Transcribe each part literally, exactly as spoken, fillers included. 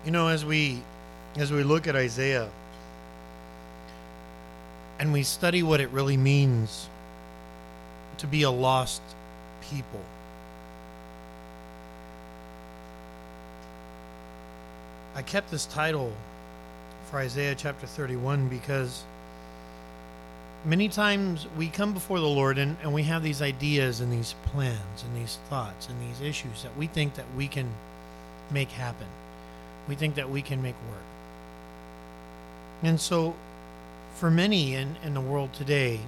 You know, as we as we look at Isaiah and we study what it really means to be a lost people, I kept this title for Isaiah chapter thirty-one because many times we come before the Lord and, and we have these ideas and these plans and these thoughts and these issues that we think that we can make happen. We think that we can make work. And so for many in, in the world today,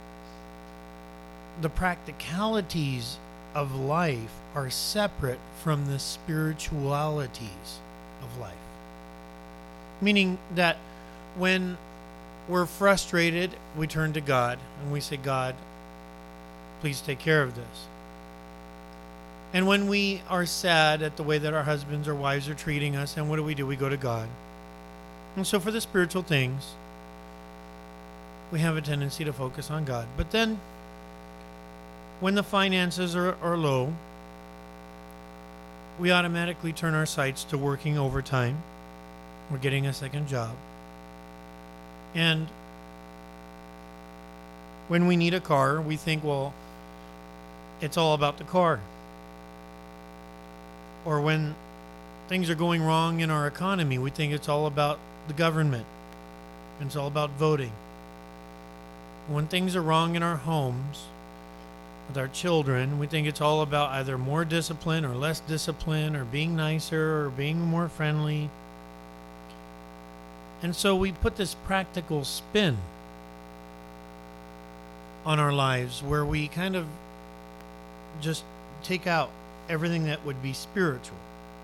the practicalities of life are separate from the spiritualities of life. Meaning that when we're frustrated, we turn to God and we say, God, please take care of this. And when we are sad at the way that our husbands or wives are treating us, and what do we do? We go to God. And so for the spiritual things, we have a tendency to focus on God. But then, when the finances are, are low, we automatically turn our sights to working overtime. We're getting a second job. And when we need a car, we think, well, it's all about the car. Or when things are going wrong in our economy, we think it's all about the government. It's all about voting. When things are wrong in our homes, with our children, we think it's all about either more discipline or less discipline, or being nicer or being more friendly. And so we put this practical spin on our lives where we kind of just take out everything that would be spiritual.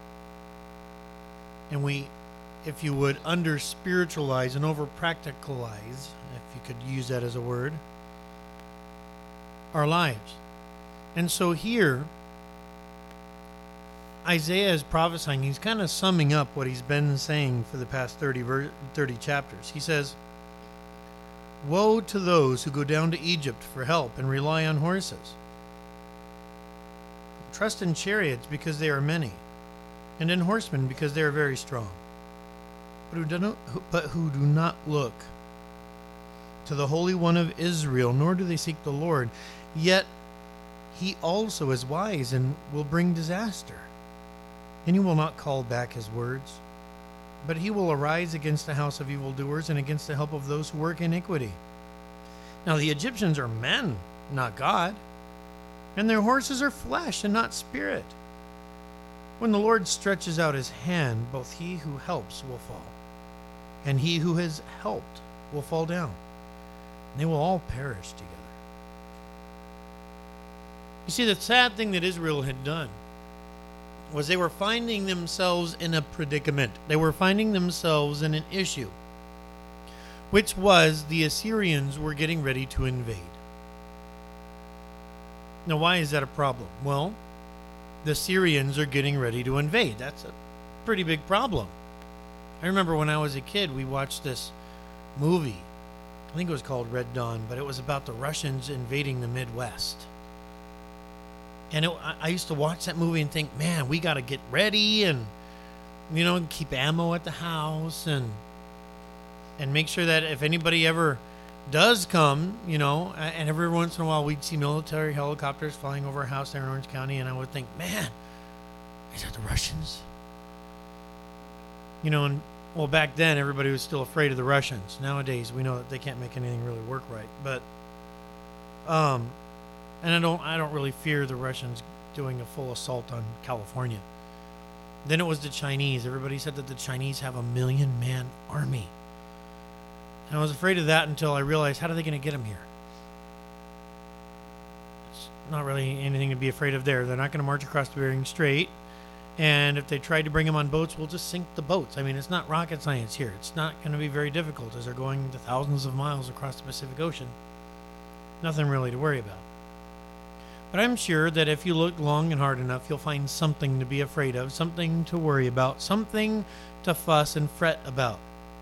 And we, if you would, under spiritualize and over practicalize, if you could use that as a word, our lives. And so here, Isaiah is prophesying. He's kind of summing up what he's been saying for the past thirty, ver- thirty chapters. He says, woe to those who go down to Egypt for help and rely on horses. Trust in chariots because they are many, and in horsemen because they are very strong, but who do not, but who do not look to the Holy One of Israel, nor do they seek the Lord. Yet he also is wise and will bring disaster, and he will not call back his words, but he will arise against the house of evildoers and against the help of those who work iniquity. Now the Egyptians are men, not God, and their horses are flesh and not spirit. When the Lord stretches out his hand, both he who helps will fall, and he who has helped will fall down. And they will all perish together. You see, the sad thing that Israel had done was they were finding themselves in a predicament. They were finding themselves in an issue, which was the Assyrians were getting ready to invade. Now, why is that a problem? Well, the Syrians are getting ready to invade. That's a pretty big problem. I remember when I was a kid, we watched this movie. I think it was called Red Dawn, but it was about the Russians invading the Midwest. And it, I used to watch that movie and think, man, we got to get ready and, you know, keep ammo at the house and and make sure that if anybody ever does come, you know, and every once in a while we'd see military helicopters flying over our house there in Orange County, and I would think, man, is that the Russians? You know, and well, back then everybody was still afraid of the Russians. Nowadays we know that they can't make anything really work right. But, um, and I don't, I don't really fear the Russians doing a full assault on California. Then it was the Chinese. Everybody said that the Chinese have a million man army. And I was afraid of that until I realized, how are they going to get them here? It's not really anything to be afraid of there. They're not going to march across the Bering Strait. And if they tried to bring them on boats, we'll just sink the boats. I mean, it's not rocket science here. It's not going to be very difficult as they're going to thousands of miles across the Pacific Ocean. Nothing really to worry about. But I'm sure that if you look long and hard enough, you'll find something to be afraid of, something to worry about, something to fuss and fret about.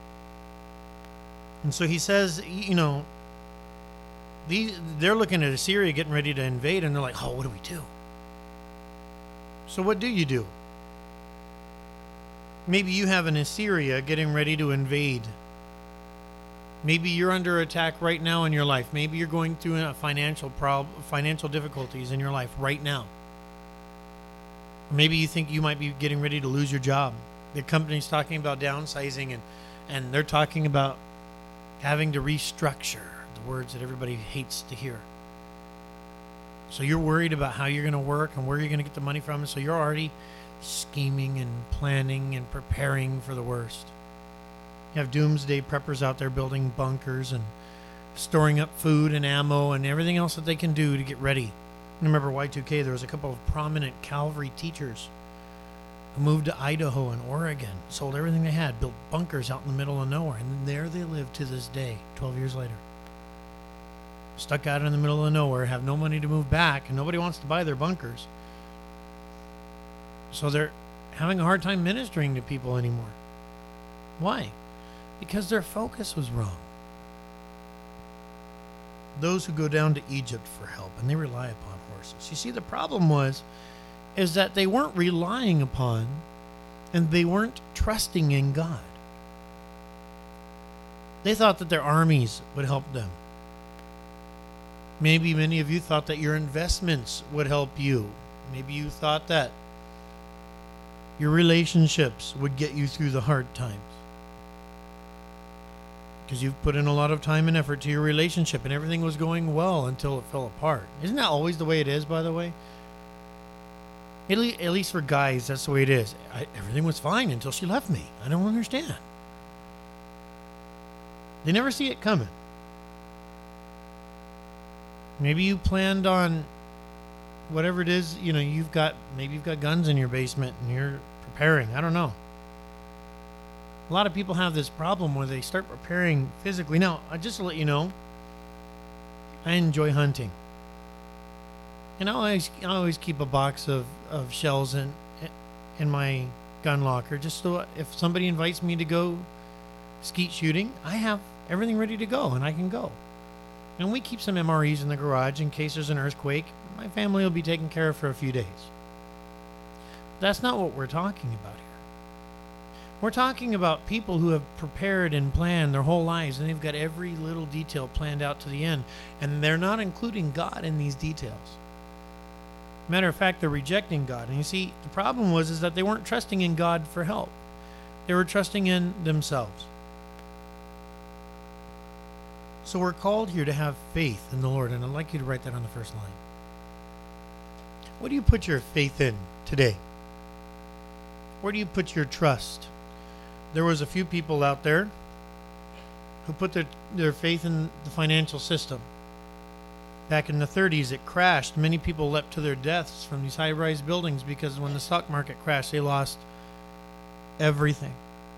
And so he says, you know, these, they're looking at Assyria getting ready to invade, and they're like, oh, what do we do? So what do you do? Maybe you have an Assyria getting ready to invade. Maybe you're under attack right now in your life. Maybe you're going through a financial problem, financial difficulties in your life right now. Maybe you think you might be getting ready to lose your job. The company's talking about downsizing, and, and they're talking about having to restructure, the words that everybody hates to hear. So you're worried about how you're going to work and where you're going to get the money from. And so you're already scheming and planning and preparing for the worst. You have doomsday preppers out there building bunkers and storing up food and ammo and everything else that they can do to get ready. Remember Y two K, there was a couple of prominent Calvary teachers who moved to Idaho and Oregon, sold everything they had, built bunkers out in the middle of nowhere, and there they live to this day, twelve years later. Stuck out in the middle of nowhere, have no money to move back, and nobody wants to buy their bunkers. So they're having a hard time ministering to people anymore. Why? Because their focus was wrong. Those who go down to Egypt for help, and they rely upon horses. You see, the problem was, is that they weren't relying upon, and they weren't trusting in God. They thought that their armies would help them. Maybe many of you thought that your investments would help you. Maybe you thought that your relationships would get you through the hard times. Because you've put in a lot of time and effort to your relationship, and everything was going well until it fell apart. Isn't that always the way it is, by the way? At, le- at least for guys, that's the way it is. I, everything was fine until she left me. I don't understand. They never see it coming. Maybe you planned on whatever it is, you know, you've got, maybe you've got guns in your basement and you're preparing. I don't know. A lot of people have this problem where they start preparing physically. Now, just to let you know, I enjoy hunting. And I always, I always keep a box of, of shells in, in my gun locker, just so if somebody invites me to go skeet shooting, I have everything ready to go and I can go. And we keep some M R Es in the garage in case there's an earthquake. My family will be taken care of for a few days. That's not what we're talking about here. We're talking about people who have prepared and planned their whole lives, and they've got every little detail planned out to the end, and they're not including God in these details. Matter of fact, they're rejecting God. And you see, the problem was is that they weren't trusting in God for help. They were trusting in themselves. So we're called here to have faith in the Lord, and I'd like you to write that on the first line. What do you put your faith in today? Where do you put your trust? There was a few people out there who put their, their faith in the financial system. Back in the thirties, it crashed. Many people leapt to their deaths from these high-rise buildings because when the stock market crashed, they lost everything.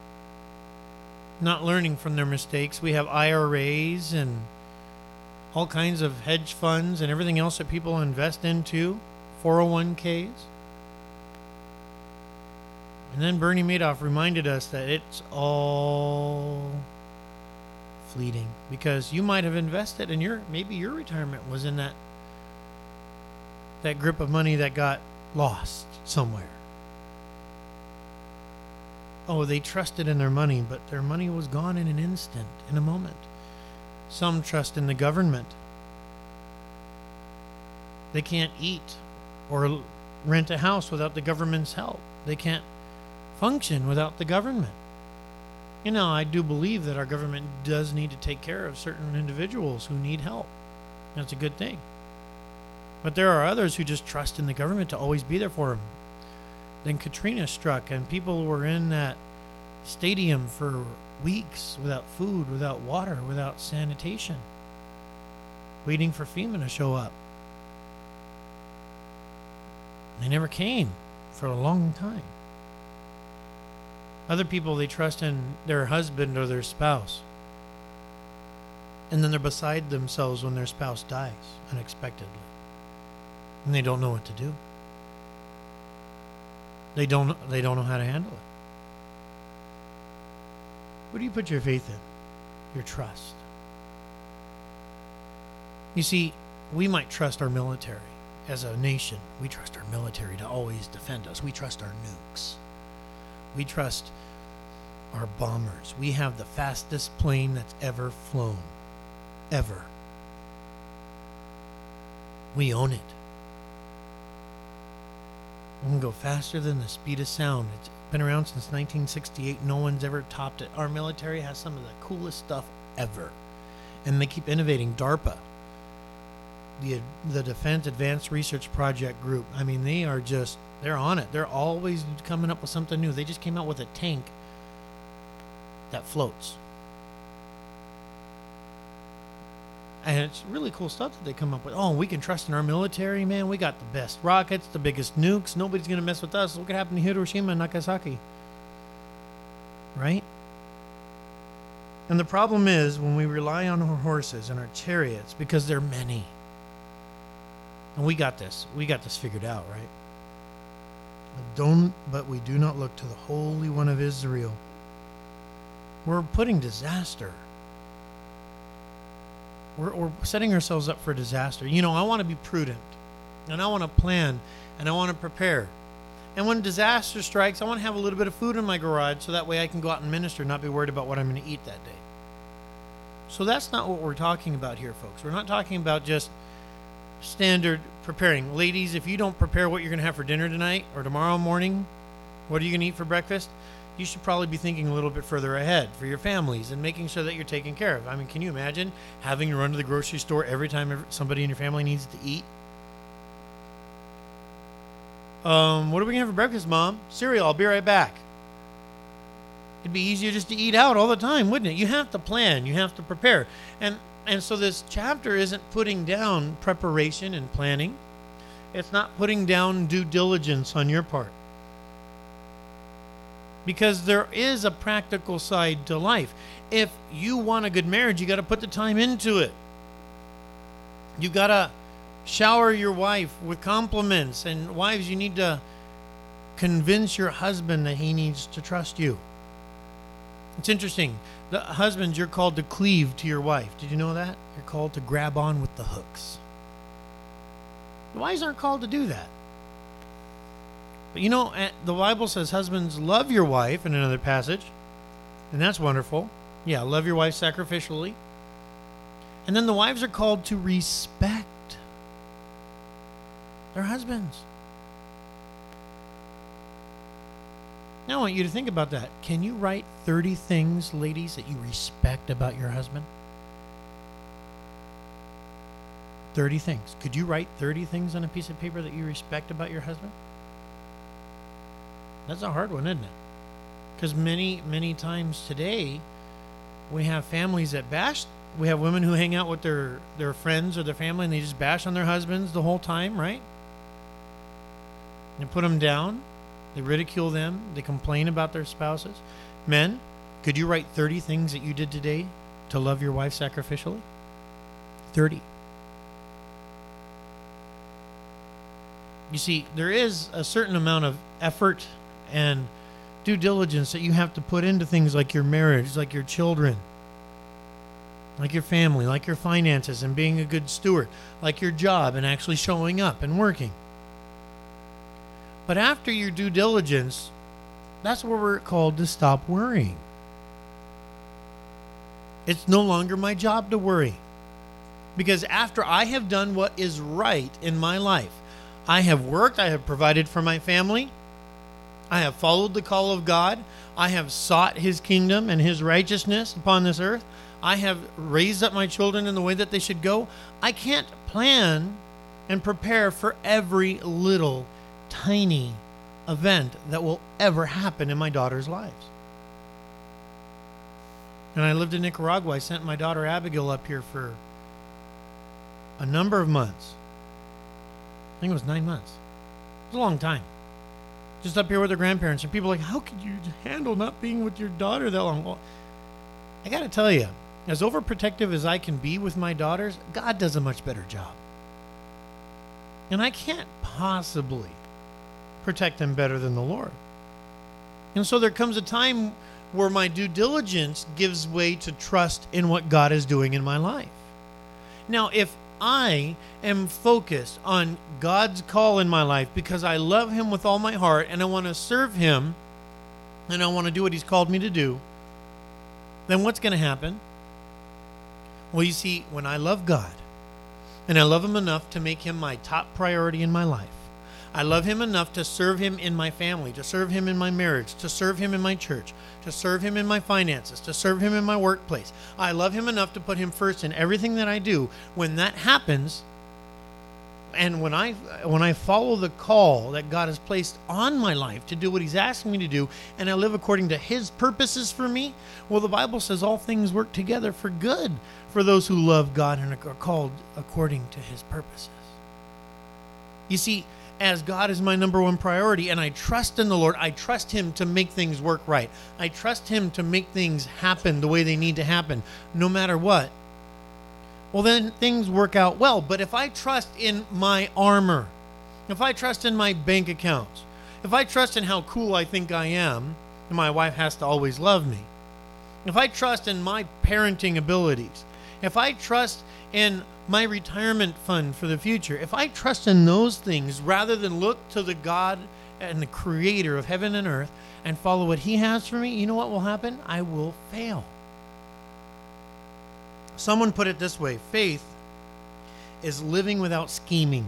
Not learning from their mistakes. We have I R As and all kinds of hedge funds and everything else that people invest into, four oh one Ks. And then Bernie Madoff reminded us that it's all fleeting, because you might have invested and your maybe your retirement was in that that grip of money that got lost somewhere. Oh, they trusted in their money, but their money was gone in an instant, in a moment. Some trust in the government. They can't eat or rent a house without the government's help. They can't function without the government. You know, I do believe that our government does need to take care of certain individuals who need help. That's a good thing. But there are others who just trust in the government to always be there for them. Then Katrina struck, and people were in that stadium for weeks without food, without water, without sanitation, waiting for FEMA to show up. They never came for a long time. Other people, they trust in their husband or their spouse. And then they're beside themselves when their spouse dies unexpectedly. And they don't know what to do. They don't they don't know how to handle it. What do you put your faith in? Your trust. You see, we might trust our military as a nation. We trust our military to always defend us. We trust our nukes. We trust our bombers. We have the fastest plane that's ever flown. Ever. We own it. We can go faster than the speed of sound. It's been around since nineteen sixty-eight. No one's ever topped it. Our military has some of the coolest stuff ever. And they keep innovating. DARPA, the the Defense Advanced Research Project Group. I mean, they are just, they're on it. They're always coming up with something new. They just came out with a tank that floats. And it's really cool stuff that they come up with. Oh, we can trust in our military, man. We got the best rockets, the biggest nukes. Nobody's going to mess with us. Look what happened to Hiroshima and Nagasaki. Right? And the problem is when we rely on our horses and our chariots, because they're many. And we got this. We got this figured out, right? But don't, but we do not look to the Holy One of Israel. We're putting disaster. We're, we're setting ourselves up for disaster. You know, I want to be prudent, and I want to plan, and I want to prepare. And when disaster strikes, I want to have a little bit of food in my garage so that way I can go out and minister and not be worried about what I'm going to eat that day. So that's not what we're talking about here, folks. We're not talking about just standard preparing. Ladies, if you don't prepare what you're going to have for dinner tonight or tomorrow morning, what are you going to eat for breakfast? You should probably be thinking a little bit further ahead for your families and making sure that you're taken care of. I mean, can you imagine having to run to the grocery store every time somebody in your family needs to eat? Um, what are we going to have for breakfast, Mom? Cereal. I'll be right back. It'd be easier just to eat out all the time, wouldn't it? You have to plan. You have to prepare. And and so this chapter isn't putting down preparation and planning. It's not putting down due diligence on your part. Because there is a practical side to life. If you want a good marriage, you got to put the time into it. You got to shower your wife with compliments. And wives, you need to convince your husband that he needs to trust you. It's interesting. The husbands, you're called to cleave to your wife. Did you know that? You're called to grab on with the hooks. The wives aren't called to do that. But you know, the Bible says husbands, love your wife in another passage. And that's wonderful. Yeah, love your wife sacrificially. And then the wives are called to respect their husbands. Now I want you to think about that. Can you write thirty things, ladies, that you respect about your husband? thirty things. Could you write thirty things on a piece of paper that you respect about your husband? That's a hard one, isn't it? Because many, many times today, we have families that bash. We have women who hang out with their, their friends or their family, and they just bash on their husbands the whole time, right? They put them down. They ridicule them. They complain about their spouses. Men, could you write thirty things that you did today to love your wife sacrificially? thirty. You see, there is a certain amount of effort and due diligence that you have to put into things like your marriage, like your children, like your family, like your finances and being a good steward, like your job and actually showing up and working. But after your due diligence, that's where we're called to stop worrying. It's no longer my job to worry. Because after I have done what is right in my life, I have worked, I have provided for my family, I have followed the call of God, I have sought His kingdom and His righteousness upon this earth, I have raised up my children in the way that they should go. I can't plan and prepare for every little tiny event that will ever happen in my daughter's lives. And I lived in Nicaragua. I sent my daughter Abigail up here for a number of months. I think it was nine months. It was a long time. Just up here with her grandparents. And people are like, how could you handle not being with your daughter that long? Well, I got to tell you, as overprotective as I can be with my daughters, God does a much better job. And I can't possibly protect them better than the Lord. And so there comes a time where my due diligence gives way to trust in what God is doing in my life. Now, if I am focused on God's call in my life because I love Him with all my heart and I want to serve Him, and I want to do what he's called me to do, then what's going to happen? Well, you see, when I love God, and I love him enough to make him my top priority in my life, I love him enough to serve him in my family, to serve him in my marriage, to serve him in my church, to serve him in my finances, to serve him in my workplace. I love him enough to put him first in everything that I do. When that happens, and when I when I follow the call that God has placed on my life to do what he's asking me to do, and I live according to his purposes for me, well, the Bible says all things work together for good for those who love God and are called according to his purposes. You see, as God is my number one priority, and I trust in the Lord, I trust him to make things work right. I trust him to make things happen the way they need to happen, no matter what. Well, then things work out well. But if I trust in my armor, if I trust in my bank accounts, if I trust in how cool I think I am, and my wife has to always love me, if I trust in my parenting abilities, if I trust in my retirement fund for the future, if I trust in those things rather than look to the God and the creator of heaven and earth and follow what he has for me, you know what will happen? I will fail. Someone put it this way: faith is living without scheming.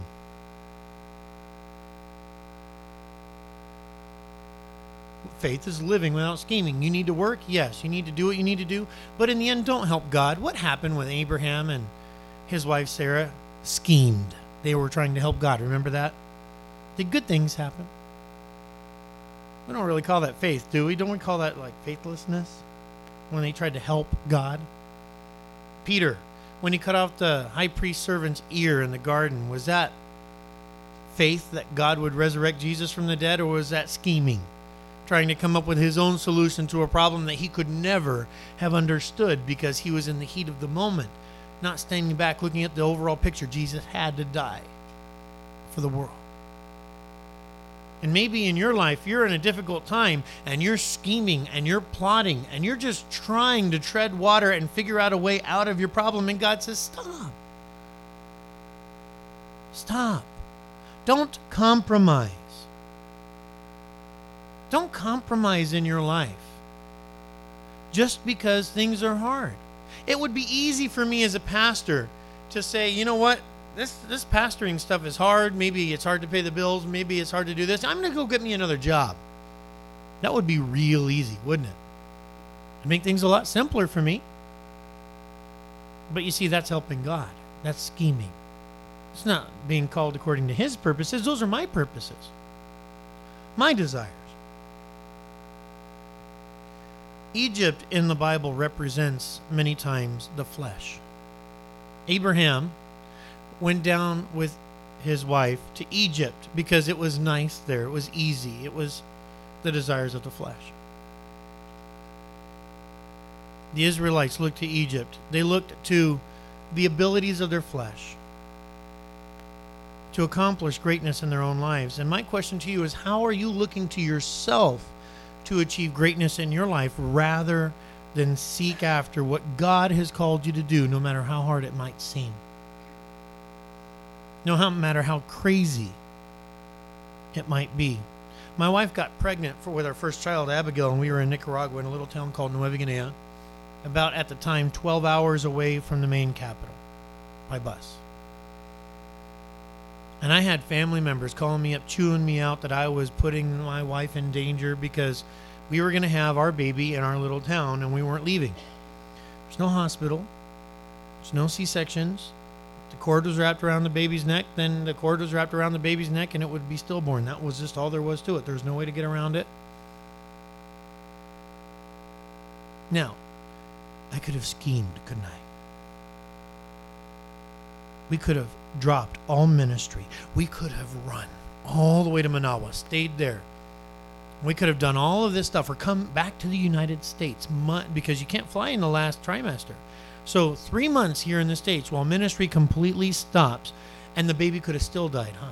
Faith is living without scheming. You need to work? Yes. You need to do what you need to do. But in the end, don't help God. What happened when Abraham and his wife Sarah schemed? They were trying to help God. Remember that? Did good things happen? We don't really call that faith, do we? Don't we call that like faithlessness? When they tried to help God? Peter, when he cut off the high priest servant's ear in the garden, was that faith that God would resurrect Jesus from the dead, or was that scheming? Trying to come up with his own solution to a problem that he could never have understood because he was in the heat of the moment, not standing back looking at the overall picture. Jesus had to die for the world. And maybe in your life, you're in a difficult time and you're scheming and you're plotting and you're just trying to tread water and figure out a way out of your problem. And God says, stop. Stop. Don't compromise. Don't compromise in your life just because things are hard. It would be easy for me as a pastor to say, you know what? This this pastoring stuff is hard. Maybe it's hard to pay the bills. Maybe it's hard to do this. I'm going to go get me another job. That would be real easy, wouldn't it? It'd make things a lot simpler for me. But you see, that's helping God. That's scheming. It's not being called according to his purposes. Those are my purposes, my desires. Egypt in the Bible represents many times the flesh. Abraham went down with his wife to Egypt because it was nice there. It was easy. It was the desires of the flesh. The Israelites looked to Egypt. They looked to the abilities of their flesh to accomplish greatness in their own lives. And my question to you is, how are you looking to yourself to achieve greatness in your life rather than seek after what God has called you to do, no matter how hard it might seem? No matter how crazy it might be. My wife got pregnant for, with our first child, Abigail, and we were in Nicaragua in a little town called Nueva Guinea, about at the time twelve hours away from the main capital by bus. And I had family members calling me up, chewing me out that I was putting my wife in danger because we were going to have our baby in our little town and we weren't leaving. There's no hospital. There's no C-sections. The cord was wrapped around the baby's neck, then the cord was wrapped around the baby's neck, and it would be stillborn. That was just all there was to it. There's no way to get around it. Now, I could have schemed, couldn't I? We could have dropped all ministry. We could have run all the way to Managua, stayed there. We could have done all of this stuff or come back to the United States because you can't fly in the last trimester. So three months here in the States while ministry completely stops, and the baby could have still died, huh?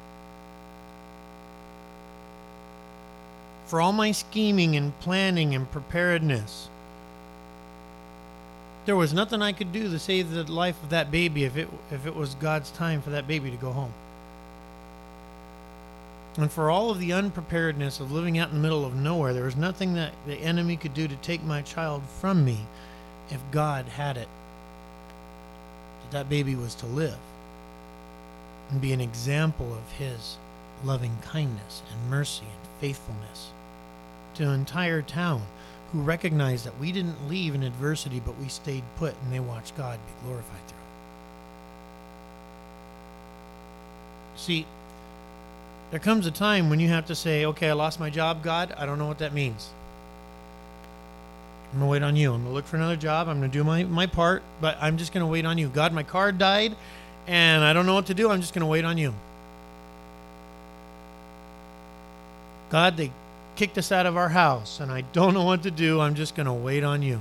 For all my scheming and planning and preparedness, there was nothing I could do to save the life of that baby if it if it was God's time for that baby to go home. And for all of the unpreparedness of living out in the middle of nowhere, there was nothing that the enemy could do to take my child from me if God had it. That that baby was to live and be an example of his loving kindness and mercy and faithfulness to an entire town who recognized that we didn't leave in adversity, but we stayed put, and they watched God be glorified through it. See, there comes a time when you have to say, okay, I lost my job, God. I don't know what that means. I'm going to wait on you. I'm going to look for another job. I'm going to do my, my part, but I'm just going to wait on you. God, my car died, and I don't know what to do. I'm just going to wait on you. God, they kicked us out of our house, and I don't know what to do. I'm just going to wait on you.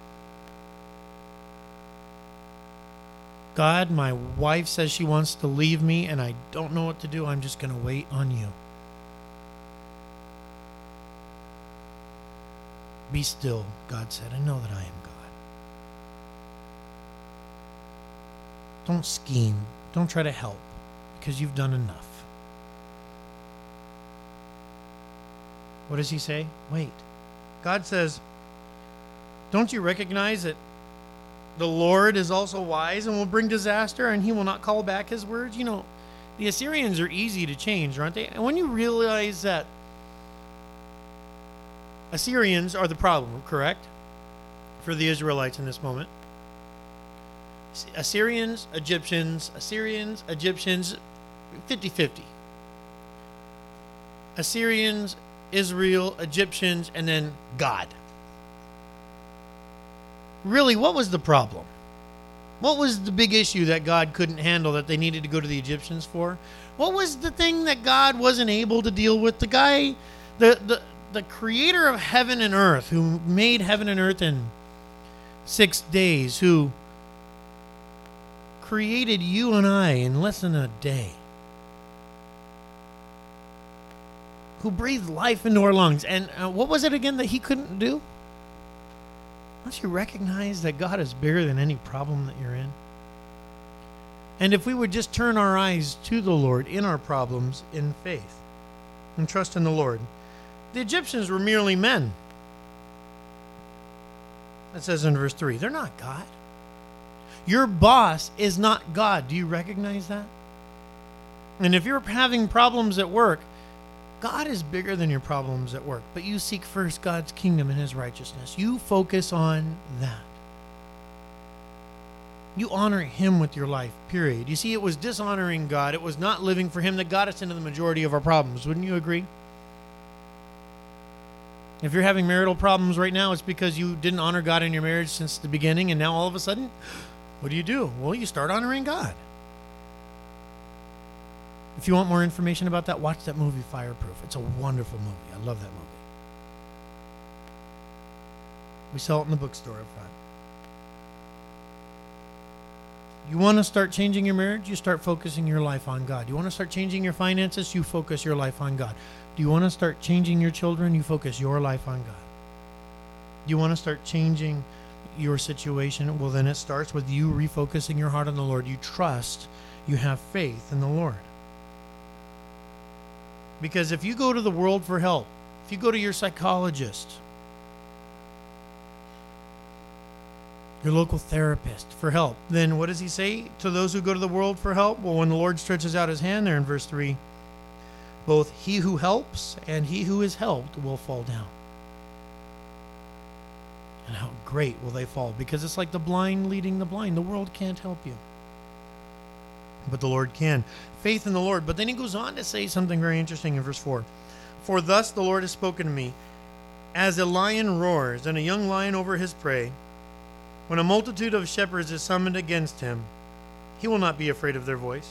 God, my wife says she wants to leave me, and I don't know what to do. I'm just going to wait on you. Be still, God said, and know that I am God. Don't scheme. Don't try to help, because you've done enough. What does he say? Wait. God says, don't you recognize that the Lord is also wise and will bring disaster, and he will not call back his words? You know, the Assyrians are easy to change, aren't they? And when you realize that Assyrians are the problem, correct? For the Israelites in this moment. Assyrians, Egyptians, Assyrians, Egyptians, fifty-fifty. Assyrians, Israel, Egyptians, and then God. Really, what was the problem? What was the big issue that God couldn't handle that they needed to go to the Egyptians for? What was the thing that God wasn't able to deal with? The guy, the, the, the creator of heaven and earth, who made heaven and earth in six days, who created you and I in less than a day, who breathed life into our lungs. And uh, what was it again that he couldn't do? Don't you recognize that God is bigger than any problem that you're in? And if we would just turn our eyes to the Lord in our problems in faith and trust in the Lord. The Egyptians were merely men. It says in verse three, they're not God. Your boss is not God. Do you recognize that? And if you're having problems at work, God is bigger than your problems at work, but you seek first God's kingdom and his righteousness. You focus on that. You honor him with your life, period. You see, it was dishonoring God. It was not living for him that got us into the majority of our problems. Wouldn't you agree? If you're having marital problems right now, it's because you didn't honor God in your marriage since the beginning, and now all of a sudden, what do you do? Well, you start honoring God. If you want more information about that, watch that movie, Fireproof. It's a wonderful movie. I love that movie. We sell it in the bookstore up front. You want to start changing your marriage? You start focusing your life on God. You want to start changing your finances? You focus your life on God. Do you want to start changing your children? You focus your life on God. Do you want to start changing your situation? Well, then it starts with you refocusing your heart on the Lord. You trust, you have faith in the Lord. Because if you go to the world for help, if you go to your psychologist, your local therapist for help, then what does he say to those who go to the world for help? Well, when the Lord stretches out his hand there in verse three, both he who helps and he who is helped will fall down. And how great will they fall? Because it's like the blind leading the blind. The world can't help you, but the Lord can. Faith in the Lord. But then he goes on to say something very interesting in verse four. For thus the Lord has spoken to me, as a lion roars and a young lion over his prey, when a multitude of shepherds is summoned against him, he will not be afraid of their voice,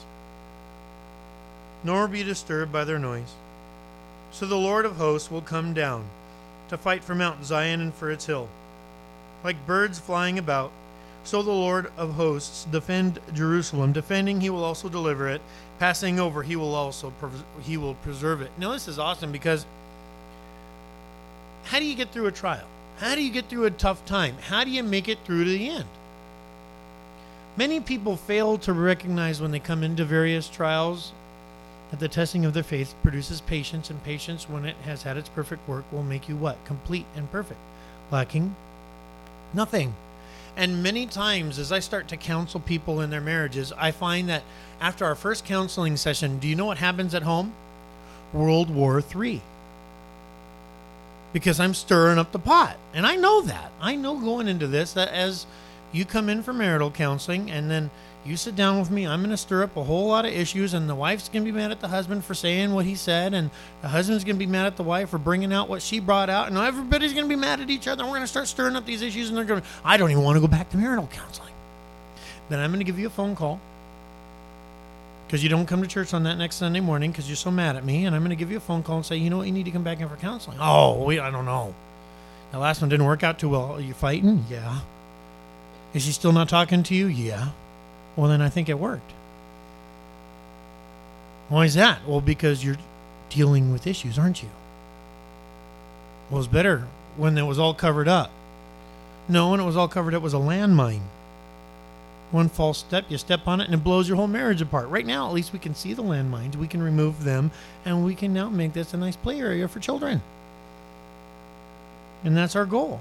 nor be disturbed by their noise. So the Lord of hosts will come down to fight for Mount Zion and for its hill. Like birds flying about, so the Lord of hosts defend Jerusalem. Defending, he will also deliver it. Passing over, he will also pres- he will preserve it. Now, this is awesome, because how do you get through a trial? How do you get through a tough time? How do you make it through to the end? Many people fail to recognize when they come into various trials that the testing of their faith produces patience, and patience, when it has had its perfect work, will make you what? Complete and perfect, lacking nothing. And many times as I start to counsel people in their marriages, I find that after our first counseling session, do you know what happens at home? World War Three. Because I'm stirring up the pot. And I know that. I know going into this that as you come in for marital counseling and then you sit down with me, I'm going to stir up a whole lot of issues, and the wife's going to be mad at the husband for saying what he said, and the husband's going to be mad at the wife for bringing out what she brought out, and everybody's going to be mad at each other, and we're going to start stirring up these issues, and they're going to, I don't even want to go back to marital counseling. Then I'm going to give you a phone call, because you don't come to church on that next Sunday morning because you're so mad at me, and I'm going to give you a phone call and say, you know what, you need to come back in for counseling. Oh, we, I don't know. The last one didn't work out too well. Are you fighting? Yeah. Is she still not talking to you? Yeah. Well, then I think it worked. Why is that? Well, because you're dealing with issues, aren't you? Well, it's better when it was all covered up. No, when it was all covered up, it was a landmine. One false step, you step on it, and it blows your whole marriage apart. Right now, at least we can see the landmines. We can remove them, and we can now make this a nice play area for children. And that's our goal.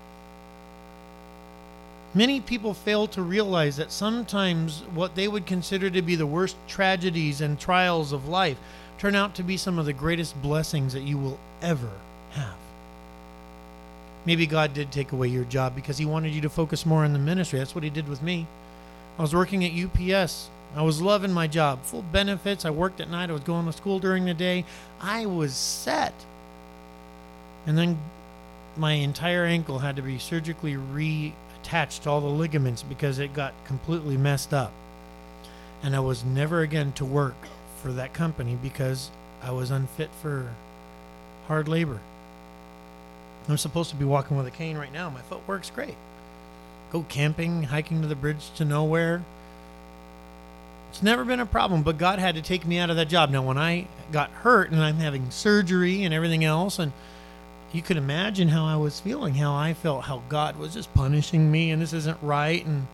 Many people fail to realize that sometimes what they would consider to be the worst tragedies and trials of life turn out to be some of the greatest blessings that you will ever have. Maybe God did take away your job because he wanted you to focus more on the ministry. That's what he did with me. I was working at U P S. I was loving my job. Full benefits. I worked at night. I was going to school during the day. I was set. And then my entire ankle had to be surgically re attached to all the ligaments because it got completely messed up. And I was never again to work for that company because I was unfit for hard labor. I'm supposed to be walking with a cane right now. My foot works great. Go camping, hiking to the bridge to nowhere. It's never been a problem, but God had to take me out of that job. Now, when I got hurt and I'm having surgery and everything else, and you could imagine how I was feeling, how I felt, how God was just punishing me, and this isn't right. And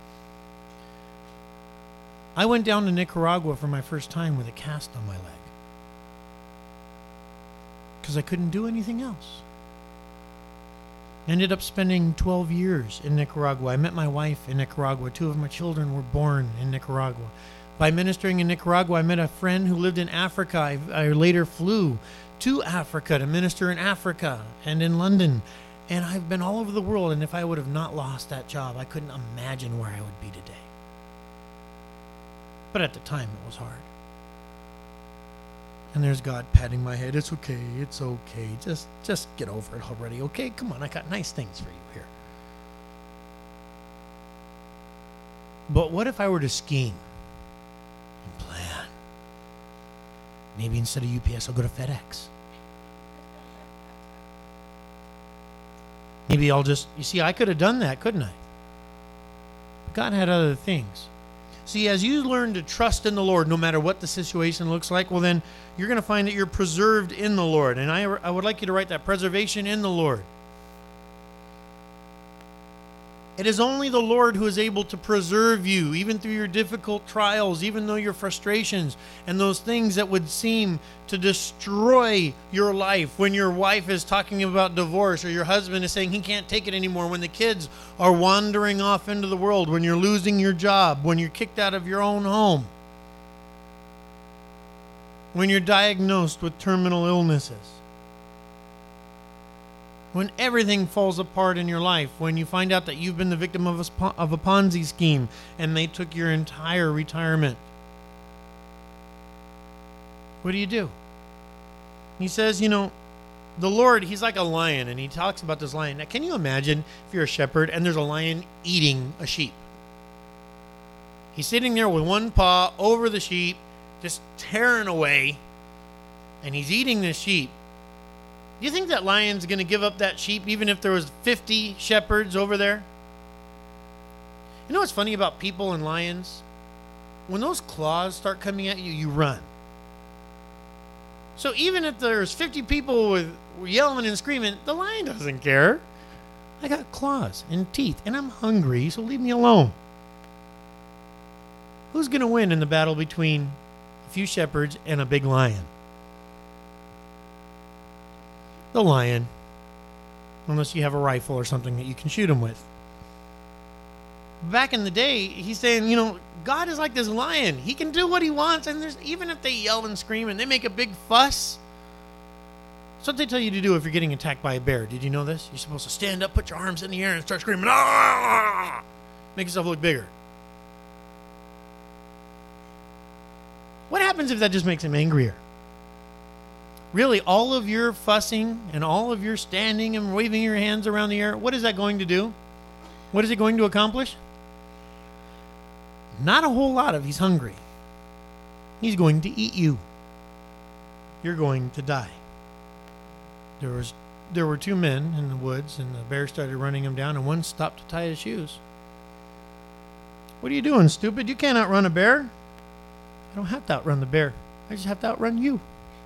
I went down to Nicaragua for my first time with a cast on my leg because I couldn't do anything else. Ended up spending twelve years in Nicaragua. I met my wife in Nicaragua. Two of my children were born in Nicaragua. By ministering in Nicaragua, I met a friend who lived in Africa. I, I later flew to Africa to minister in Africa and in London. And I've been all over the world, and if I would have not lost that job, I couldn't imagine where I would be today. But at the time, it was hard. And there's God patting my head. It's okay, it's okay. Just, just get over it already, okay? Come on, I got nice things for you here. But what if I were to scheme and plan? Maybe instead of U P S, I'll go to FedEx. Maybe I'll just, you see, I could have done that, couldn't I? But God had other things. See, as you learn to trust in the Lord, no matter what the situation looks like, well, then you're going to find that you're preserved in the Lord. And I, I would like you to write that, preservation in the Lord. It is only the Lord who is able to preserve you, even through your difficult trials, even though your frustrations and those things that would seem to destroy your life. When your wife is talking about divorce, or your husband is saying he can't take it anymore, when the kids are wandering off into the world, when you're losing your job, when you're kicked out of your own home, when you're diagnosed with terminal illnesses, when everything falls apart in your life, when you find out that you've been the victim of a, of a Ponzi scheme and they took your entire retirement. What do you do? He says, you know, the Lord, he's like a lion, and he talks about this lion. Now, can you imagine if you're a shepherd and there's a lion eating a sheep? He's sitting there with one paw over the sheep, just tearing away, and he's eating the sheep. Do you think that lion's going to give up that sheep even if there was fifty shepherds over there? You know what's funny about people and lions? When those claws start coming at you, you run. So even if there's fifty people with yelling and screaming, the lion doesn't care. I got claws and teeth, and I'm hungry, so leave me alone. Who's going to win in the battle between a few shepherds, and a big lion. The lion, unless you have a rifle or something that you can shoot him with. Back in the day, he's saying, you know, God is like this lion. He can do what he wants, and there's even if they yell and scream and they make a big fuss. That's what they tell you to do if you're getting attacked by a bear. Did you know this? You're supposed to stand up, put your arms in the air, and start screaming, ah! Make yourself look bigger. What happens if that just makes him angrier? Really, all of your fussing and all of your standing and waving your hands around the air, what is that going to do? What is it going to accomplish? Not a whole lot if he's hungry. He's going to eat you. You're going to die. There was, there were two men in the woods, and the bear started running him down, and one stopped to tie his shoes. What are you doing, stupid? You can't outrun a bear. I don't have to outrun the bear. I just have to outrun you.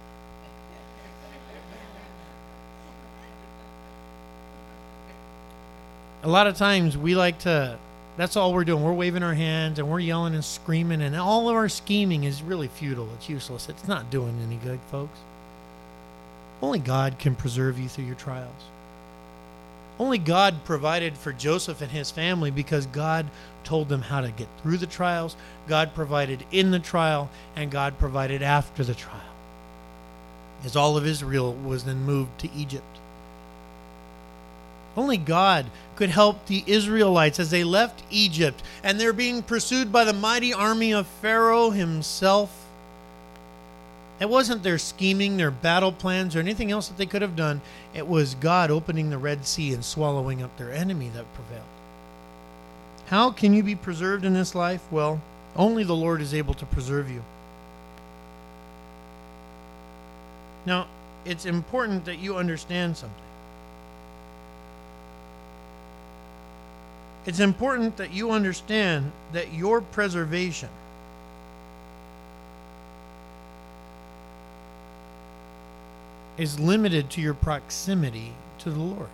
A lot of times we like to, that's all we're doing. We're waving our hands and we're yelling and screaming, and all of our scheming is really futile. It's useless. It's not doing any good, folks. Only God can preserve you through your trials. Only God provided for Joseph and his family because God told them how to get through the trials. God provided in the trial, and God provided after the trial. As all of Israel was then moved to Egypt. Only God could help the Israelites as they left Egypt, and they're being pursued by the mighty army of Pharaoh himself. It wasn't their scheming, their battle plans, or anything else that they could have done. It was God opening the Red Sea and swallowing up their enemy that prevailed. How can you be preserved in this life? Well, only the Lord is able to preserve you. Now, it's important that you understand something. It's important that you understand that your preservation is limited to your proximity to the Lord.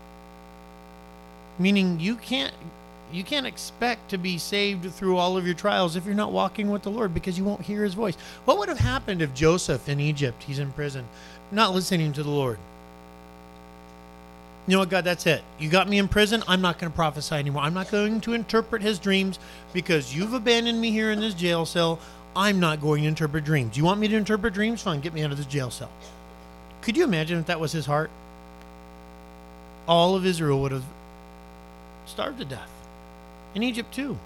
Meaning you can't you can't expect to be saved through all of your trials if you're not walking with the Lord, because you won't hear his voice. What would have happened if Joseph in Egypt, he's in prison, not listening to the Lord? You know what, God, that's it. You got me in prison. I'm not going to prophesy anymore. I'm not going to interpret his dreams because you've abandoned me here in this jail cell. I'm not going to interpret dreams. You want me to interpret dreams? Fine, get me out of this jail cell. Could you imagine if that was his heart? All of Israel would have starved to death. In Egypt too.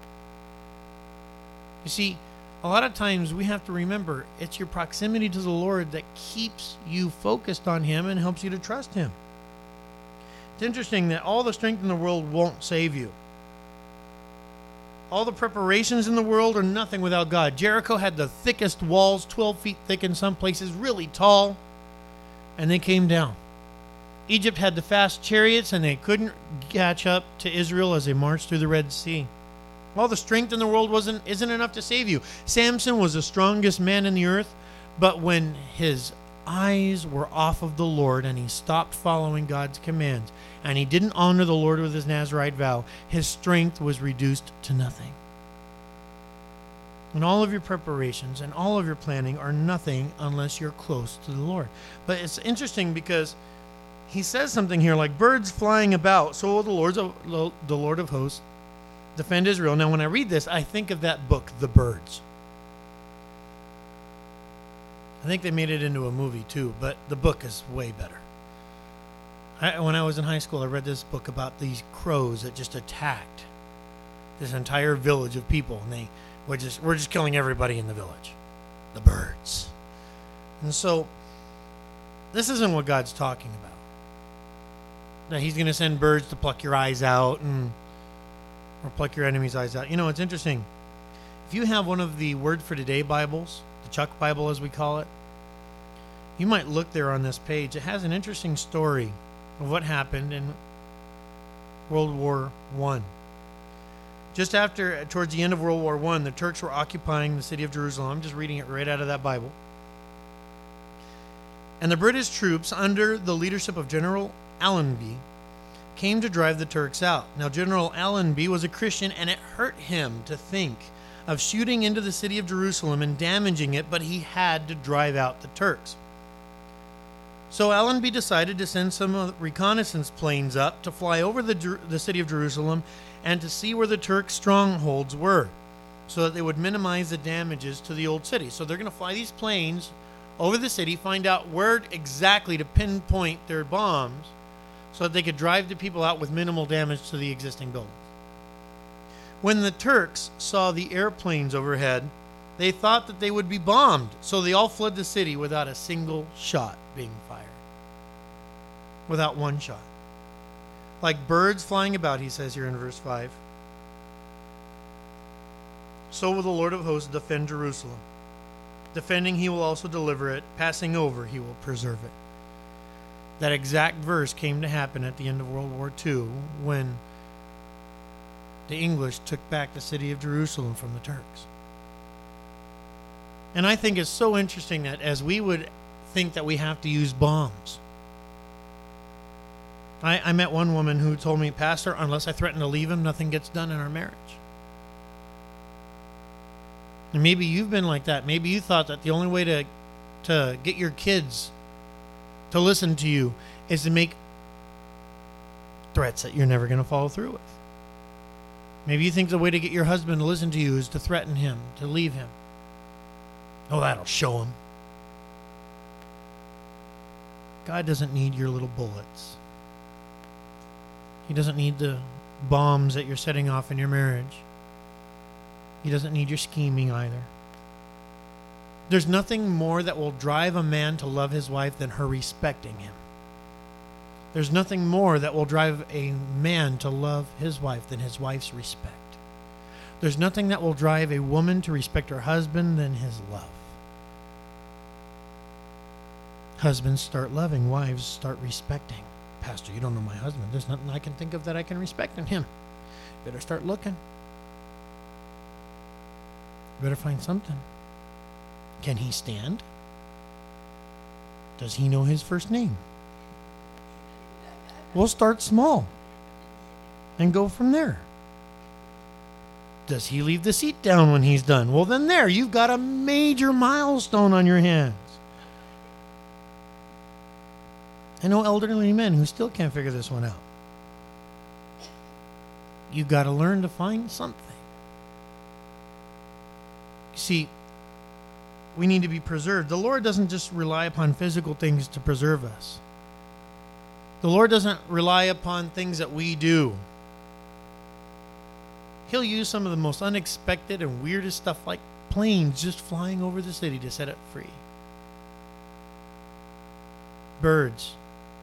You see, a lot of times we have to remember it's your proximity to the Lord that keeps you focused on him and helps you to trust him. It's interesting that all the strength in the world won't save you. All the preparations in the world are nothing without God. Jericho had the thickest walls, twelve feet thick in some places, really tall, and they came down. Egypt had the fast chariots, and they couldn't catch up to Israel as they marched through the Red Sea. All the strength in the world wasn't isn't enough to save you. Samson was the strongest man in the earth, but when his eyes were off of the Lord and he stopped following God's commands and he didn't honor the Lord with his Nazirite vow, his strength was reduced to nothing. And all of your preparations and all of your planning are nothing unless you're close to the Lord. But it's interesting because he says something here like birds flying about, so will the Lord's of, the Lord of hosts defend Israel. Now when I read this, I think of that book, The Birds. I think they made it into a movie too, but the book is way better. I, when I was in high school, I read this book about these crows that just attacked this entire village of people, and they were just we're just killing everybody in the village, the birds. And so, this isn't what God's talking about. That He's going to send birds to pluck your eyes out and or pluck your enemy's eyes out. You know, it's interesting. If you have one of the Word for Today Bibles, the Chuck Bible as we call it, you might look there on this page. It has an interesting story of what happened in World War One. Just after, towards the end of World War One, the Turks were occupying the city of Jerusalem. I'm just reading it right out of that Bible. And the British troops, under the leadership of General Allenby, came to drive the Turks out. Now, General Allenby was a Christian, and it hurt him to think of shooting into the city of Jerusalem and damaging it, but he had to drive out the Turks. So Allenby decided to send some reconnaissance planes up to fly over the, the city of Jerusalem and to see where the Turks' strongholds were, so that they would minimize the damages to the old city. So they're going to fly these planes over the city, find out where exactly to pinpoint their bombs, so that they could drive the people out with minimal damage to the existing buildings. When the Turks saw the airplanes overhead, they thought that they would be bombed, so they all fled the city without a single shot being fired. Without one shot. Like birds flying about, he says here in verse five. So will the Lord of hosts defend Jerusalem. Defending, he will also deliver it. Passing over, he will preserve it. That exact verse came to happen at the end of World War Two when the English took back the city of Jerusalem from the Turks. And I think it's so interesting that as we would think that we have to use bombs. I, I met one woman who told me, Pastor, unless I threaten to leave him, nothing gets done in our marriage. And maybe you've been like that. Maybe you thought that the only way to, to get your kids to listen to you is to make threats that you're never going to follow through with. Maybe you think the way to get your husband to listen to you is to threaten him, to leave him. Oh, that'll show him. God doesn't need your little bullets. He doesn't need the bombs that you're setting off in your marriage. He doesn't need your scheming either. There's nothing more that will drive a man to love his wife than her respecting him. There's nothing more that will drive a man to love his wife than his wife's respect. There's nothing that will drive a woman to respect her husband than his love. Husbands start loving, wives start respecting. Pastor, you don't know my husband. There's nothing I can think of that I can respect in him. Better start looking. Better find something. Can he stand? Does he know his first name? We'll start small and go from there. Does he leave the seat down when he's done? Well, then there, you've got a major milestone on your hands. I know elderly men who still can't figure this one out. You've got to learn to find something. You see, we need to be preserved. The Lord doesn't just rely upon physical things to preserve us. The Lord doesn't rely upon things that we do. He'll use some of the most unexpected and weirdest stuff like planes just flying over the city to set it free. Birds.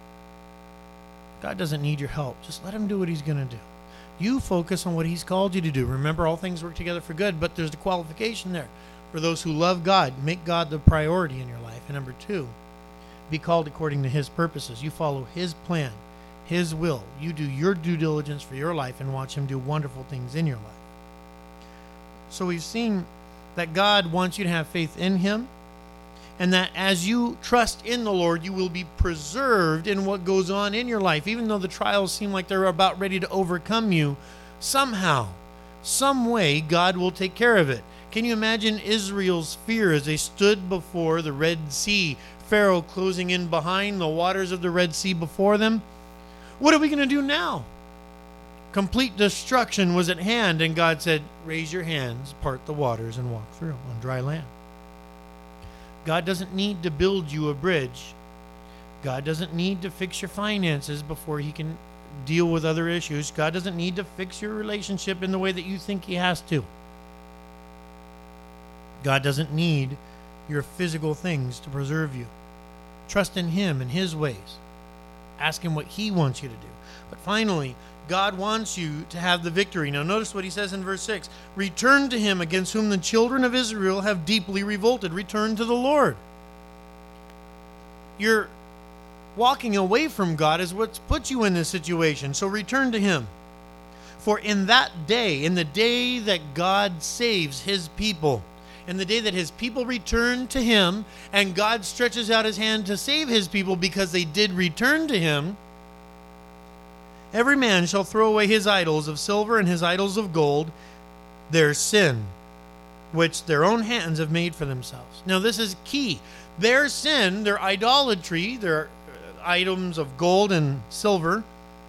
God doesn't need your help. Just let him do what he's going to do. You focus on what he's called you to do. Remember, all things work together for good, but there's the qualification there. For those who love God, make God the priority in your life. And number two, be called according to his purposes. You follow his plan, his will. You do your due diligence for your life and watch him do wonderful things in your life. So we've seen that God wants you to have faith in him, and that as you trust in the Lord, you will be preserved in what goes on in your life. Even though the trials seem like they're about ready to overcome you, somehow, some way, God will take care of it. Can you imagine Israel's fear as they stood before the Red Sea, Pharaoh closing in behind, the waters of the Red Sea before them? What are we going to do now? Complete destruction was at hand, and God said, raise your hands, part the waters, and walk through on dry land. God doesn't need to build you a bridge. God doesn't need to fix your finances before he can deal with other issues. God doesn't need to fix your relationship in the way that you think he has to. God doesn't need your physical things to preserve you. Trust in him and his ways. Ask him what he wants you to do. But finally, God wants you to have the victory. Now notice what he says in verse six. Return to him against whom the children of Israel have deeply revolted. Return to the Lord. You're walking away from God is what's put you in this situation. So return to him. For in that day, in the day that God saves his people, in the day that his people return to him, and God stretches out his hand to save his people because they did return to him, every man shall throw away his idols of silver and his idols of gold, their sin which their own hands have made for themselves. Now, this is key. Their sin, their idolatry, their items of gold and silver,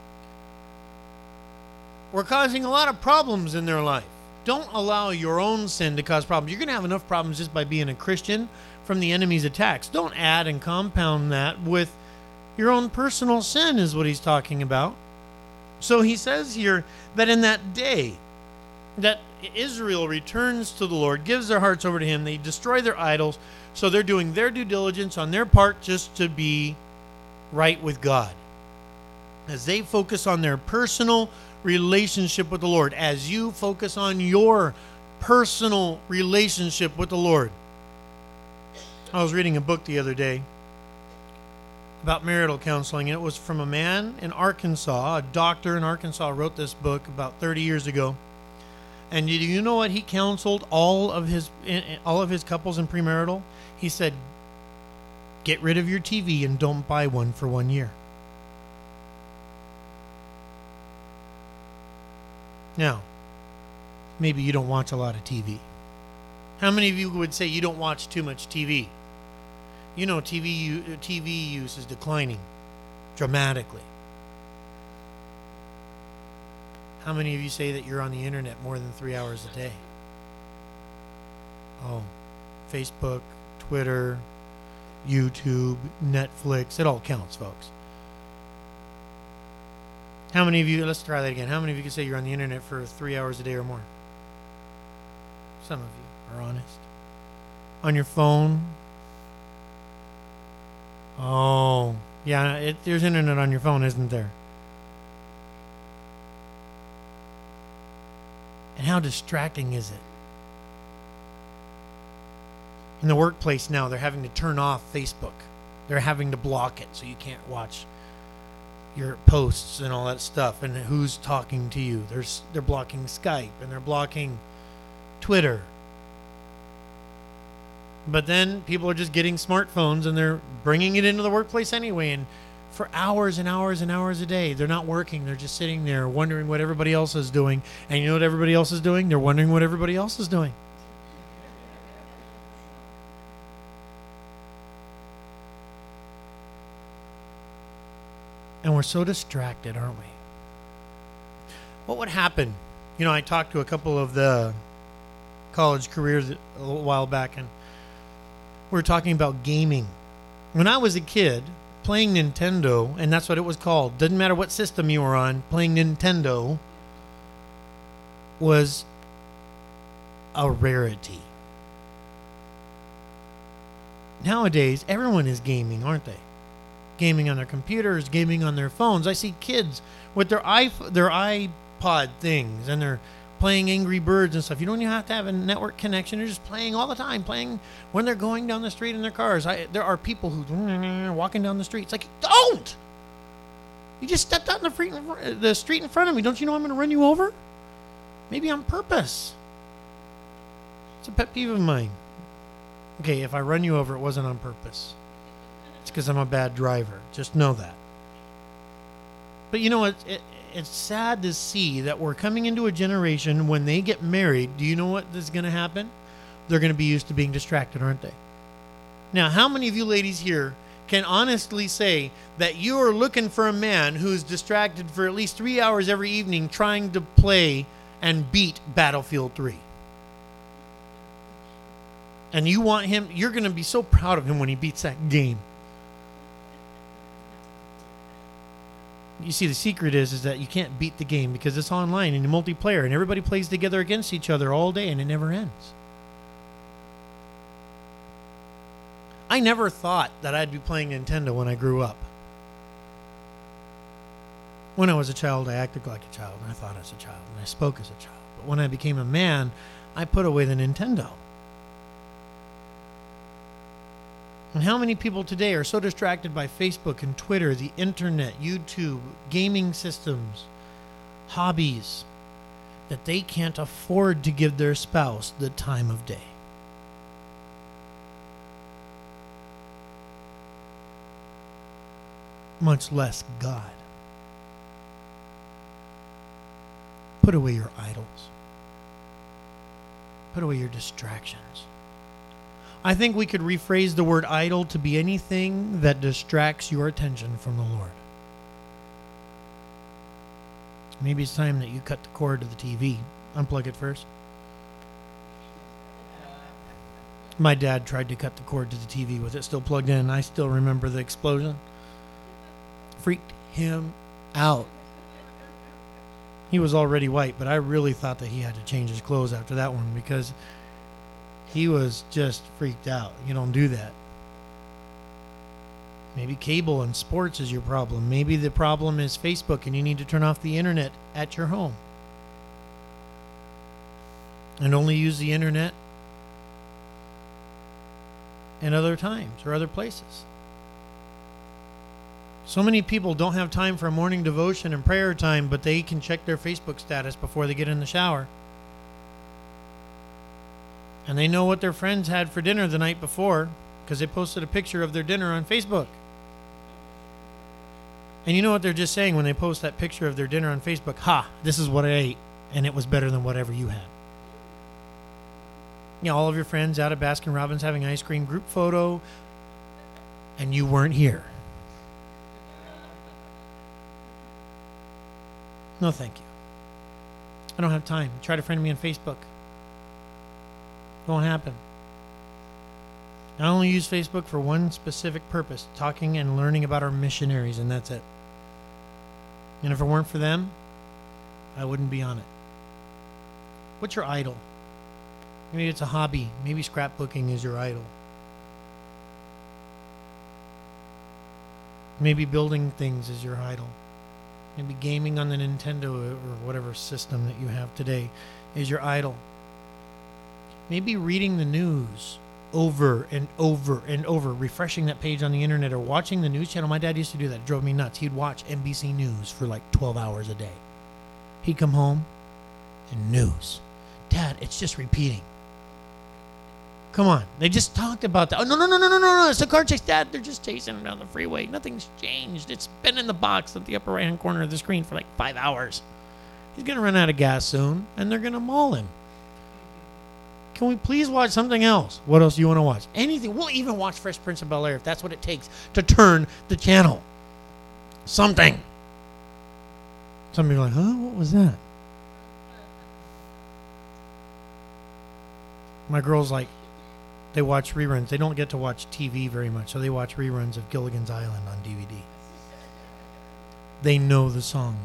were causing a lot of problems in their life. Don't allow your own sin to cause problems. You're going to have enough problems just by being a Christian from the enemy's attacks. Don't add and compound that with your own personal sin, is what he's talking about. So he says here that in that day that Israel returns to the Lord, gives their hearts over to him, they destroy their idols, so they're doing their due diligence on their part just to be right with God. As they focus on their personal relationship with the Lord, as you focus on your personal relationship with the Lord. I was reading a book the other day about marital counseling, and it was from a man in Arkansas. A doctor in Arkansas wrote this book about thirty years ago. And do you know what he counseled all of his all of his couples in premarital? He said, get rid of your T V and don't buy one for one year. Now, maybe you don't watch a lot of T V. How many of you would say you don't watch too much T V? You know, T V T V use is declining dramatically. How many of you say that you're on the internet more than three hours a day? Oh, Facebook, Twitter, YouTube, Netflix, it all counts, folks. How many of you, let's try that again. How many of you can say you're on the internet for three hours a day or more? Some of you are honest. On your phone? Oh, yeah, it, there's internet on your phone, isn't there? And how distracting is it? In the workplace now, they're having to turn off Facebook. They're having to block it so you can't watch your posts and all that stuff, and who's talking to you. They're, they're blocking Skype, and they're blocking Twitter. But then people are just getting smartphones, and they're bringing it into the workplace anyway, and for hours and hours and hours a day, they're not working. They're just sitting there wondering what everybody else is doing. And you know what everybody else is doing? They're wondering what everybody else is doing. And we're so distracted, aren't we? What would happen? You know, I talked to a couple of the college careers a little while back, and we were talking about gaming. When I was a kid, playing Nintendo, and that's what it was called, doesn't matter what system you were on, playing Nintendo was a rarity. Nowadays, everyone is gaming, aren't they? Gaming on their computers, gaming on their phones. I see kids with their iPhone, their iPod things, and they're playing Angry Birds and stuff. You don't even have to have a network connection. They're just playing all the time, playing when they're going down the street in their cars. I, there are people who are walking down the street. It's like, don't! You just stepped out in the street, in the street in front of me. Don't you know I'm going to run you over? Maybe on purpose. It's a pet peeve of mine. Okay, if I run you over, it wasn't on purpose. It's because I'm a bad driver. Just know that. But you know what? It, it's sad to see that we're coming into a generation when they get married. Do you know what is going to happen? They're going to be used to being distracted, aren't they? Now, how many of you ladies here can honestly say that you are looking for a man who's distracted for at least three hours every evening trying to play and beat Battlefield three? And you want him, you're going to be so proud of him when he beats that game. You see, the secret is, is that you can't beat the game because it's online and multiplayer, and everybody plays together against each other all day, and it never ends. I never thought that I'd be playing Nintendo when I grew up. When I was a child, I acted like a child, and I thought as a child, and I spoke as a child. But when I became a man, I put away the Nintendo. And how many people today are so distracted by Facebook and Twitter, the internet, YouTube, gaming systems, hobbies, that they can't afford to give their spouse the time of day? Much less God. Put away your idols. Put away your distractions. I think we could rephrase the word idol to be anything that distracts your attention from the Lord. Maybe it's time that you cut the cord to the T V. Unplug it first. My dad tried to cut the cord to the T V with it still plugged in. I still remember the explosion. Freaked him out. He was already white, but I really thought that he had to change his clothes after that one because he was just freaked out. You don't do that. Maybe cable and sports is your problem. Maybe the problem is Facebook and you need to turn off the internet at your home. And only use the internet in other times or other places. So many people don't have time for a morning devotion and prayer time, but they can check their Facebook status before they get in the shower. And they know what their friends had for dinner the night before because they posted a picture of their dinner on Facebook. And you know what they're just saying when they post that picture of their dinner on Facebook? Ha, this is what I ate, and it was better than whatever you had. You know, all of your friends out at Baskin Robbins having ice cream group photo, and you weren't here. No, thank you. I don't have time. Try to friend me on Facebook. Won't happen. I only use Facebook for one specific purpose, talking and learning about our missionaries, and that's it. And if it weren't for them, I wouldn't be on it. What's your idol? Maybe it's a hobby. Maybe scrapbooking is your idol. Maybe building things is your idol. Maybe gaming on the Nintendo or whatever system that you have today is your idol. Maybe reading the news over and over and over, refreshing that page on the internet or watching the news channel. My dad used to do that. It drove me nuts. He'd watch N B C News for like twelve hours a day. He'd come home and news. Dad, it's just repeating. Come on. They just talked about that. Oh, no, no, no, no, no, no, no. It's a car chase. Dad, they're just chasing him down the freeway. Nothing's changed. It's been in the box at the upper right-hand corner of the screen for like five hours. He's going to run out of gas soon, and they're going to maul him. Can we please watch something else? What else do you want to watch? Anything. We'll even watch Fresh Prince of Bel-Air if that's what it takes to turn the channel. Something. Some people are like, huh? What was that? My girls like, they watch reruns. They don't get to watch T V very much, so they watch reruns of Gilligan's Island on D V D. They know the song.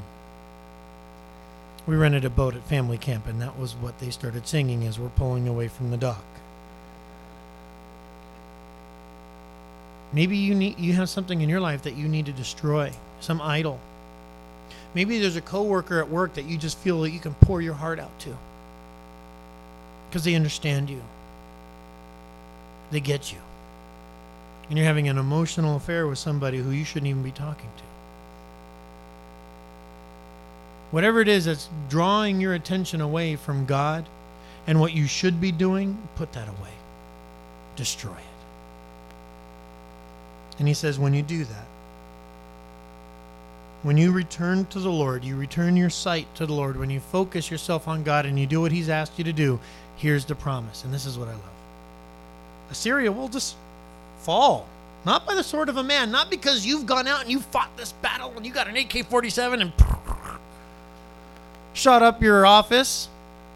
We rented a boat at family camp, and that was what they started singing as we're pulling away from the dock. Maybe you need you have something in your life that you need to destroy, some idol. Maybe there's a coworker at work that you just feel that you can pour your heart out to because they understand you. They get you. And you're having an emotional affair with somebody who you shouldn't even be talking to. Whatever it is that's drawing your attention away from God and what you should be doing, put that away. Destroy it. And he says, when you do that, when you return to the Lord, you return your sight to the Lord, when you focus yourself on God and you do what he's asked you to do, here's the promise. And this is what I love. Assyria will just fall. Not by the sword of a man. Not because you've gone out and you fought this battle and you got an A K forty-seven and shot up your office.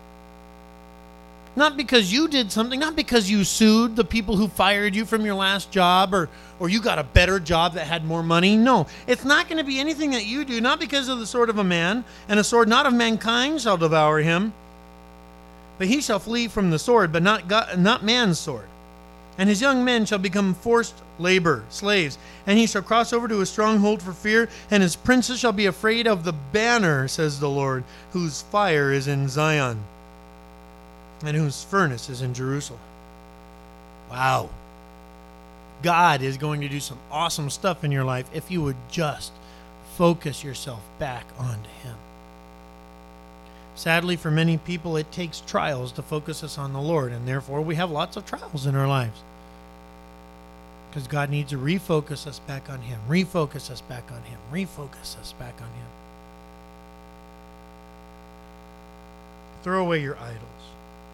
Not because you did something. Not because you sued the people who fired you from your last job or, or you got a better job that had more money. No, it's not going to be anything that you do. Not because of the sword of a man. And a sword not of mankind shall devour him. But he shall flee from the sword, but not God, not man's sword. And his young men shall become forced labor, slaves. And he shall cross over to a stronghold for fear, and his princes shall be afraid of the banner, says the Lord, whose fire is in Zion, and whose furnace is in Jerusalem. Wow. God is going to do some awesome stuff in your life if you would just focus yourself back onto him. Sadly, for many people, it takes trials to focus us on the Lord, and therefore we have lots of trials in our lives. Because God needs to refocus us back on him, refocus us back on him, refocus us back on him. Throw away your idols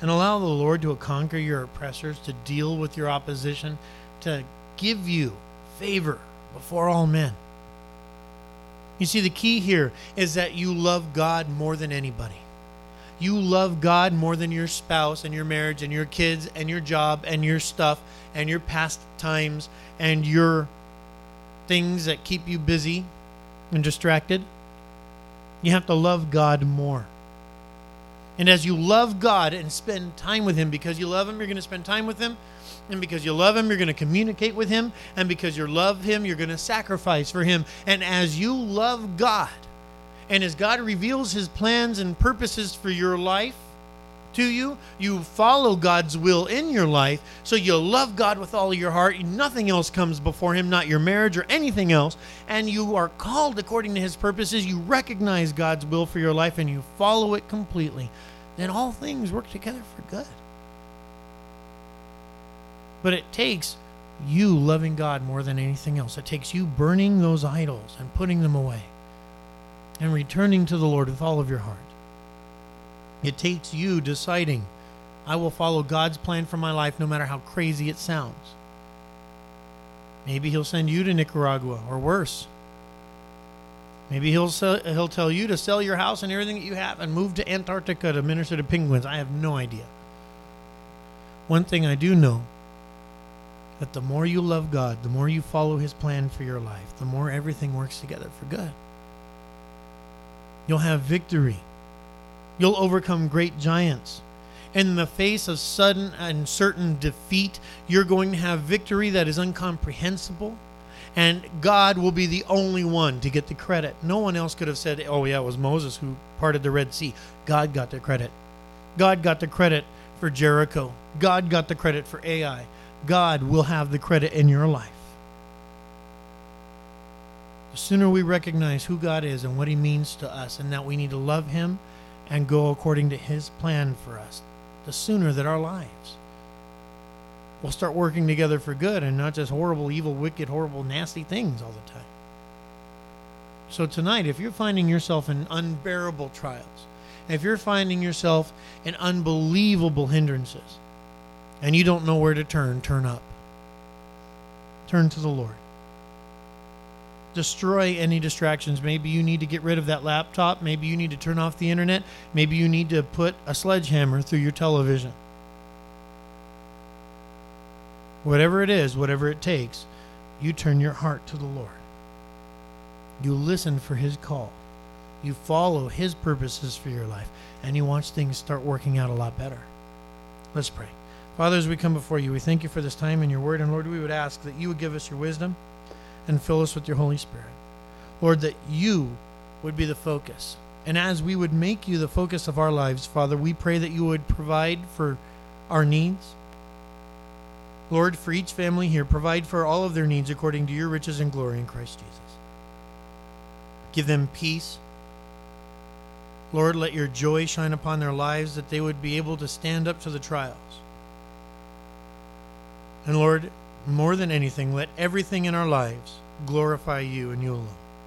and allow the Lord to conquer your oppressors, to deal with your opposition, to give you favor before all men. You see, the key here is that you love God more than anybody. You love God more than your spouse and your marriage and your kids and your job and your stuff and your pastimes and your things that keep you busy and distracted. You have to love God more. And as you love God and spend time with Him, because you love Him, you're going to spend time with Him. And because you love Him, you're going to communicate with Him. And because you love Him, you're going to sacrifice for Him. And as you love God, and as God reveals His plans and purposes for your life to you, you follow God's will in your life. So you love God with all of your heart. Nothing else comes before Him, not your marriage or anything else. And you are called according to His purposes. You recognize God's will for your life and you follow it completely. Then all things work together for good. But it takes you loving God more than anything else. It takes you burning those idols and putting them away and returning to the Lord with all of your heart. It takes you deciding, I will follow God's plan for my life no matter how crazy it sounds. Maybe He'll send you to Nicaragua or worse. Maybe he'll sell, he'll tell you to sell your house and everything that you have and move to Antarctica to minister to penguins. I have no idea. One thing I do know, that the more you love God, the more you follow His plan for your life, the more everything works together for good. You'll have victory. You'll overcome great giants. In the face of sudden and certain defeat, you're going to have victory that is incomprehensible. And God will be the only one to get the credit. No one else could have said, oh yeah, it was Moses who parted the Red Sea. God got the credit. God got the credit for Jericho. God got the credit for Ai. God will have the credit in your life. The sooner we recognize who God is and what He means to us and that we need to love Him and go according to His plan for us, the sooner that our lives will start working together for good and not just horrible, evil, wicked, horrible, nasty things all the time. So tonight, if you're finding yourself in unbearable trials, if you're finding yourself in unbelievable hindrances, and you don't know where to turn, turn up. Turn to the Lord. Destroy any distractions. Maybe you need to get rid of that laptop. Maybe you need to turn off the internet. Maybe you need to put a sledgehammer through your television. Whatever it is, whatever it takes, you turn your heart to the Lord. You listen for His call. You follow His purposes for your life, and you watch things start working out a lot better. Let's pray. Father, as we come before you, we thank you for this time in your word. And Lord, we would ask that you would give us your wisdom and fill us with your Holy Spirit. Lord, that you would be the focus. And as we would make you the focus of our lives, Father, we pray that you would provide for our needs. Lord, for each family here, provide for all of their needs according to your riches and glory in Christ Jesus. Give them peace. Lord, let your joy shine upon their lives, that they would be able to stand up to the trials. And Lord, more than anything, let everything in our lives glorify you and you alone.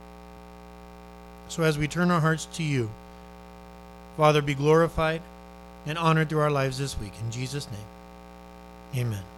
So as we turn our hearts to you, Father, be glorified and honored through our lives this week. In Jesus' name, amen.